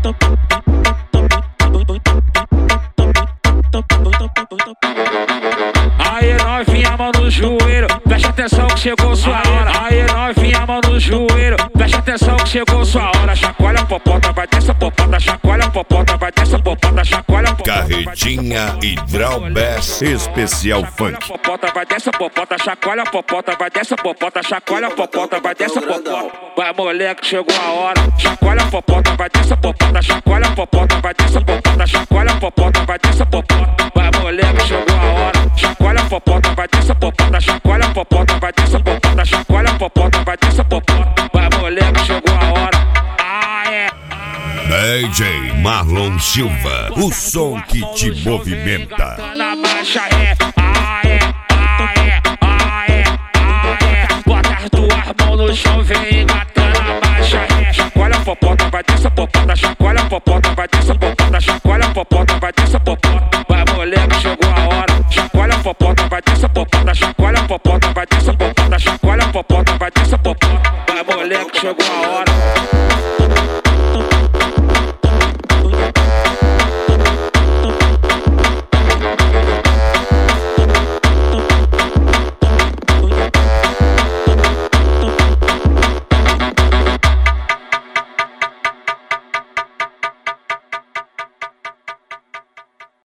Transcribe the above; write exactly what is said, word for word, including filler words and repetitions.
Aí novinha, mão no joelho, presta atenção que chegou sua hora. Aí novinha, mão no joelho, presta atenção que chegou sua hora. Chacoalha a popota, vai dessa popota, chacoalha a popota, vai dessa popota, chacoalha a popota. Carretinha e Drawbass Especial Funk. Popota, vai dessa popota, chacoalha a popota, vai dessa popota, chacoalha a popota, vai dessa popota. Vai moleque, chegou a hora. Chacoalha a popota, vai dessa popota, chacoalha a popota, vai dessa popota, chacoalha a popota, vai dessa popota. Vai moleque, chegou a hora. Chacoalha a popota, vai dessa popota, chacoalha a popota, vai dessa popota, chacoalha a popota, vai dessa popota. Vai moleque, chegou a hora. Ah, é. D J Marlon Silva, o som que te movimenta. Na marcha é, ah, é, ah, é, ah, é, ah, é. Bota as duas mãos no chão, vem engatando a marcha é. Chacoalha a popota, vai dessa popota, chacoalha a popota, vai dessa popota, chacoalha a popota, vai dessa popota. Vai moleque, chegou a hora. Chacoalha a popota, vai dessa popota, chacoalha a popota, vai dessa popota, chacoalha a popota, vai dessa popota. Vai moleque, chegou a hora.